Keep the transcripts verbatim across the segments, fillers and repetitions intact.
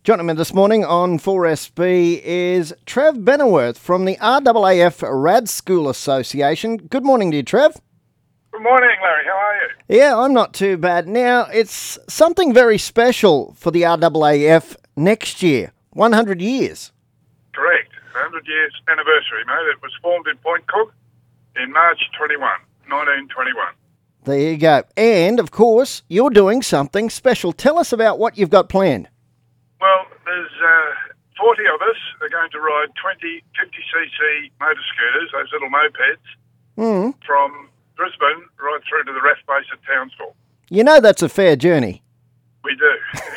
Joining me this morning on four S B is Trev Bennerworth from the R A A F Rad School Association. Good morning to you, Trev. Good morning, Larry. How are you? Yeah, I'm not too bad. Now, it's something very special for the R A A F next year, one hundred years. Correct. one hundred years anniversary, mate. It was formed in Point Cook in March twenty-one, nineteen twenty-one. There you go. And, of course, you're doing something special. Tell us about what you've got planned. Well, there's uh, forty of us are going to ride twenty fifty c c motor scooters, those little mopeds, Mm. from Brisbane right through to the R A F base at Townsville. You know that's a fair journey. We do.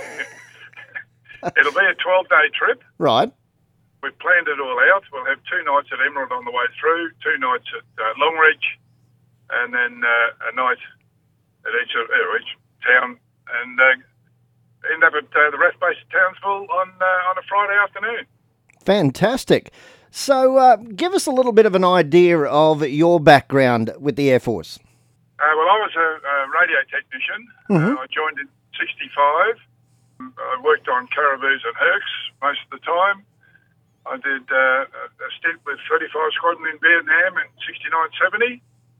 It'll be a twelve-day trip. Right. We've planned it all out. We'll have two nights at Emerald on the way through, two nights at uh, Longreach, and then uh, a night at each, of, uh, each town, and uh, end up at uh, the R A F base at Townsville on uh, on a Friday afternoon. Fantastic. So uh, give us a little bit of an idea of your background with the Air Force. Uh, well, I was a, a radio technician. Mhm. Uh, I joined in sixty-five. I worked on Caraboos and Hercs most of the time. I did uh, a stint with thirty-five Squadron in Vietnam in sixty-nine seventy,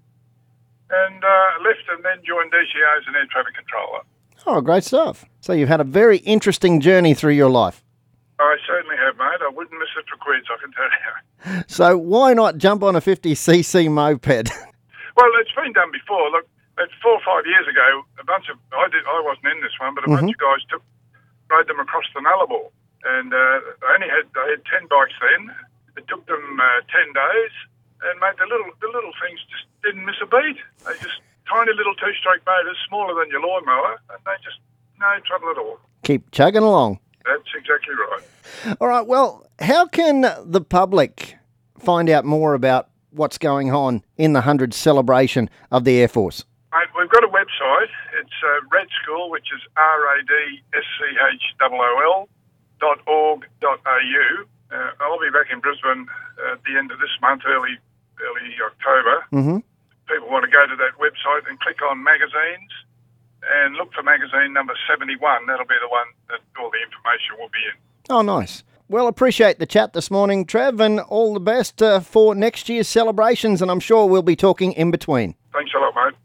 and uh, left and then joined D C O as an air traffic controller. Oh, great stuff. So you've had a very interesting journey through your life. I certainly have, mate. I wouldn't miss it for quids, I can tell you. So why not jump on a fifty c c moped? Well, it's been done before. Look, it's four or five years ago, a bunch of, I did, I wasn't in this one, but a Mhm. bunch of guys took, rode them across the Nullarbor. And uh, they only had, they had ten bikes then. It took them uh, ten days. And, mate, the little, the little things just didn't miss a beat. They just, tiny little two-stroke motors, smaller than your lawnmower, and they just, no trouble at all. Keep chugging along. That's exactly right. All right, well, how can the public find out more about what's going on in the one hundred celebration of the Air Force? Mate, we've got a website. It's uh, Rad School, which is R A D S C H O O L dot org dot A U. Uh, I'll be back in Brisbane uh, at the end of this month, early early October. Mm-hmm. People want to go to that website and click on magazines and look for magazine number seventy-one. That'll be the one that all the information will be in. Oh, nice. Well, appreciate the chat this morning, Trev, and all the best uh, for next year's celebrations, and I'm sure we'll be talking in between. Thanks a lot, mate.